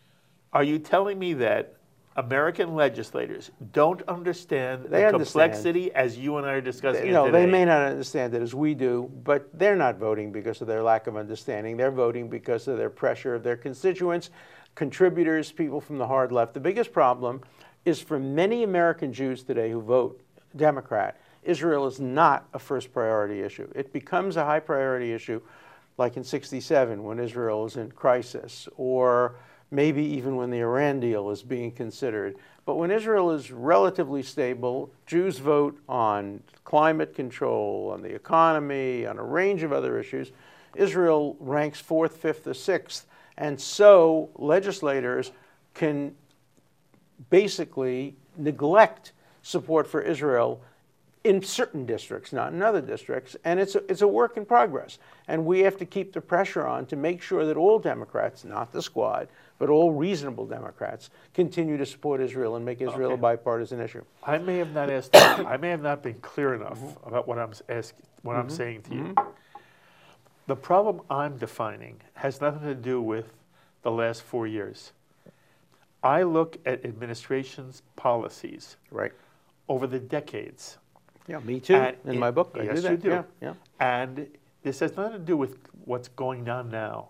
are you telling me that American legislators don't understand the complexity as you and I are discussing No, today? they may not understand it as we do, but they're not voting because of their lack of understanding. They're voting because of their pressure of their constituents, contributors, people from the hard left. The biggest problem is for many American Jews today who vote Democrat, Israel is not a first priority issue. It becomes a high priority issue like in '67 when Israel is in crisis, or maybe even when the Iran deal is being considered. But when Israel is relatively stable, Jews vote on climate control, on the economy, on a range of other issues. Israel ranks 4th, 5th, or 6th. And so legislators can basically neglect support for Israel in certain districts, not in other districts, and it's a work in progress. And we have to keep the pressure on to make sure that all Democrats, not the squad, but all reasonable Democrats, continue to support Israel and make Israel a bipartisan issue. I may have not asked. I may have not been clear enough about what I'm asking, what I'm saying to you. The problem I'm defining has nothing to do with the last 4 years. I look at administration's policies over the decades. Yeah, me too. In my book, I yes, do that. You do. Yeah. And this has nothing to do with what's going on now.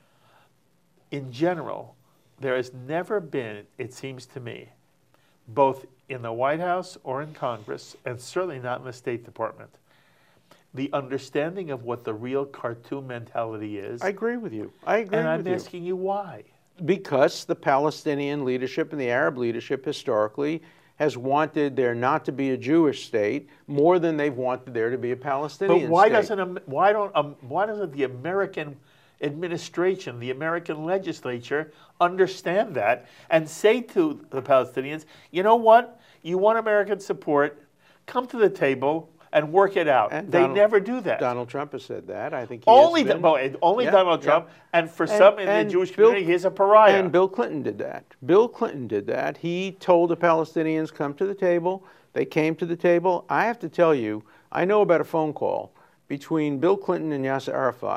In general, there has never been, it seems to me, both in the White House or in Congress, and certainly not in the State Department, the understanding of what the real Khartoum mentality is. I agree with you. I agree with you. And I'm asking you why. Because the Palestinian leadership and the Arab leadership historically has wanted there not to be a Jewish state more than they've wanted there to be a Palestinian but why state. why doesn't the American administration, the American legislature, understand that and say to the Palestinians, you know what? You want American support, come to the table and work it out. And they never do that. Donald Trump has said that. I think only Donald Trump, and for some in the Jewish community, he's a pariah. And Bill Clinton did that. Bill Clinton did that. He told the Palestinians, come to the table. They came to the table. I have to tell you, I know about a phone call between Bill Clinton and Yasser Arafat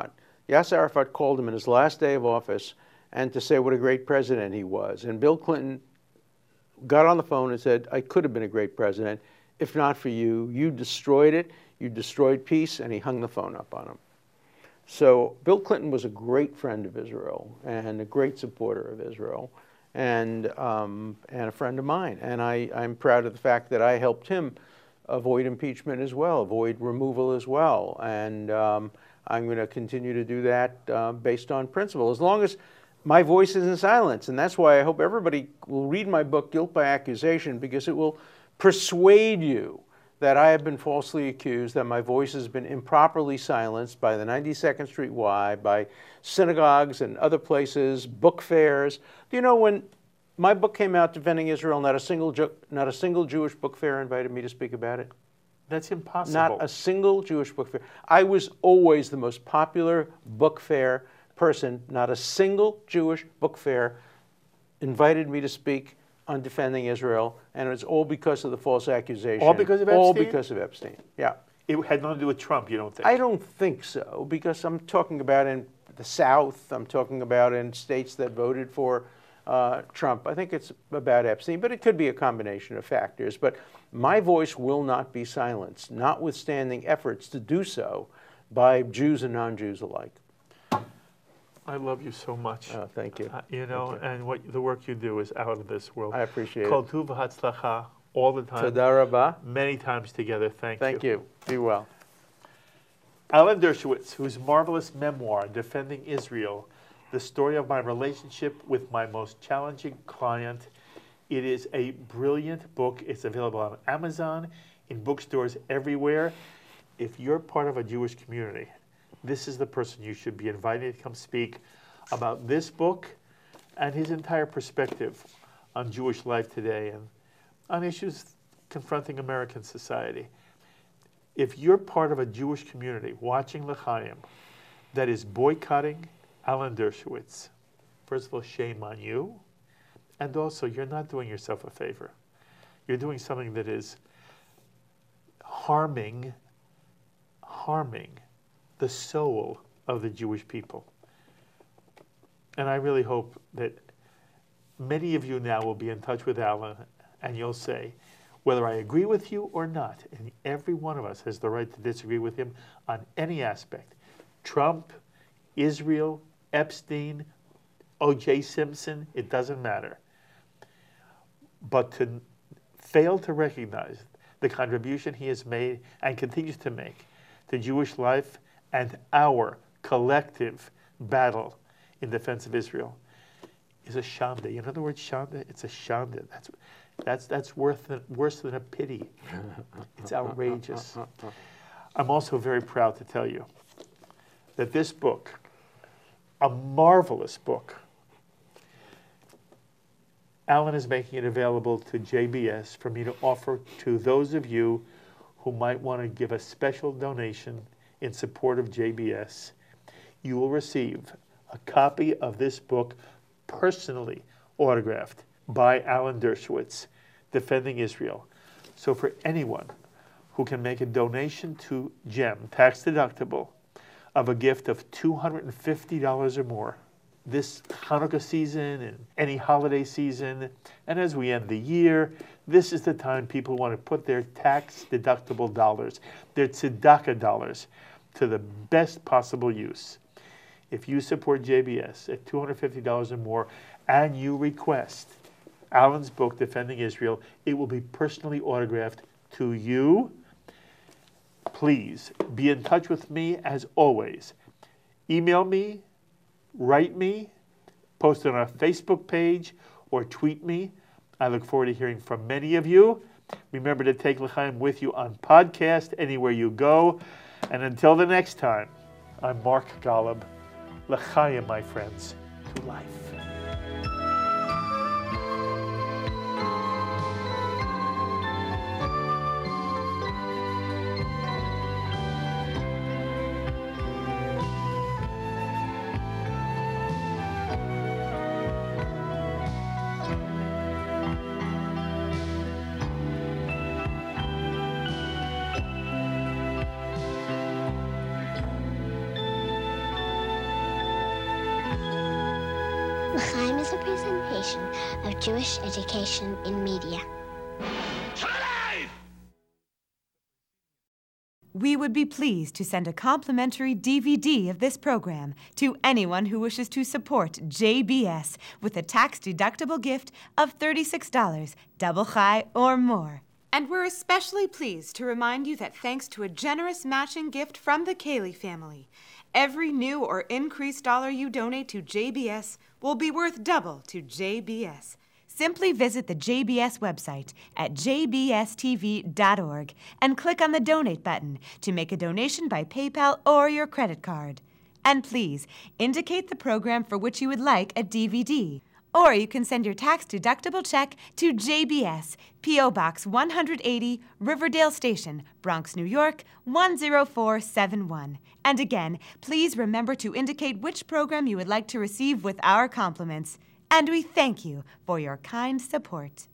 Yasser Arafat called him in his last day of office and to say what a great president he was. And Bill Clinton got on the phone and said, I could have been a great president if not for you. You destroyed it. You destroyed peace. And he hung the phone up on him. So Bill Clinton was a great friend of Israel and a great supporter of Israel and a friend of mine. And I'm proud of the fact that I helped him avoid impeachment as well, avoid removal as well. And I'm going to continue to do that based on principle, as long as my voice is in silence. And that's why I hope everybody will read my book, Guilt by Accusation, because it will persuade you that I have been falsely accused, that my voice has been improperly silenced by the 92nd Street Y, by synagogues and other places, book fairs. Do you know when my book came out defending Israel, not a single Jewish book fair invited me to speak about it? That's impossible. Not a single Jewish book fair. I was always the most popular book fair person. Not a single Jewish book fair invited me to speak on defending Israel, and it's all because of the false accusation. All because of Epstein? All because of Epstein, yeah. It had nothing to do with Trump, you don't think? I don't think so, because I'm talking about in the South, I'm talking about in states that voted for Trump. I think it's about Epstein, but it could be a combination of factors. But my voice will not be silenced, notwithstanding efforts to do so by Jews and non-Jews alike. I love you so much. Thank you. You know, and the work you do is out of this world. I appreciate Kol it. tuv v'hatzlacha all the time. Toda rabah. Many times together. Thank you. Thank you. Be well. Alan Dershowitz, whose marvelous memoir, Defending Israel, the story of my relationship with my most challenging client. It is a brilliant book. It's available on Amazon, in bookstores everywhere. If you're part of a Jewish community, this is the person you should be invited to come speak about this book and his entire perspective on Jewish life today and on issues confronting American society. If you're part of a Jewish community watching L'Chaim that is boycotting Alan Dershowitz, first of all, shame on you. And also, you're not doing yourself a favor. You're doing something that is harming the soul of the Jewish people. And I really hope that many of you now will be in touch with Alan and you'll say, whether I agree with you or not, and every one of us has the right to disagree with him on any aspect, Trump, Israel, Epstein, O.J. Simpson, it doesn't matter. But to fail to recognize the contribution he has made and continues to make to Jewish life and our collective battle in defense of Israel is a shanda. You know the word shanda? It's a shanda. That's worse than a pity. It's outrageous. I'm also very proud to tell you that this book, a marvelous book, Alan is making it available to JBS for me to offer to those of you who might want to give a special donation in support of JBS. You will receive a copy of this book personally autographed by Alan Dershowitz, Defending Israel. So for anyone who can make a donation to GEM, tax deductible, of a gift of $250 or more, this Hanukkah season and any holiday season, and as we end the year, this is the time people want to put their tax-deductible dollars, their tzedakah dollars, to the best possible use. If you support JBS at $250 or more, and you request Alan's book, Defending Israel, it will be personally autographed to you. Please be in touch with me as always. Email me, write me, post it on our Facebook page, or tweet me. I look forward to hearing from many of you. Remember to take L'Chaim with you on podcast anywhere you go. And until the next time, I'm Mark Golub. L'Chaim, my friends, to life. L'chaim is a presentation of Jewish education in media. We would be pleased to send a complimentary DVD of this program to anyone who wishes to support JBS with a tax-deductible gift of $36, double chai or more. And we're especially pleased to remind you that thanks to a generous matching gift from the Cayley family, every new or increased dollar you donate to JBS will be worth double to JBS. Simply visit the JBS website at jbstv.org and click on the Donate button to make a donation by PayPal or your credit card. And please, indicate the program for which you would like a DVD. Or you can send your tax-deductible check to JBS, P.O. Box 180, Riverdale Station, Bronx, New York, 10471. And again, please remember to indicate which program you would like to receive with our compliments. And we thank you for your kind support.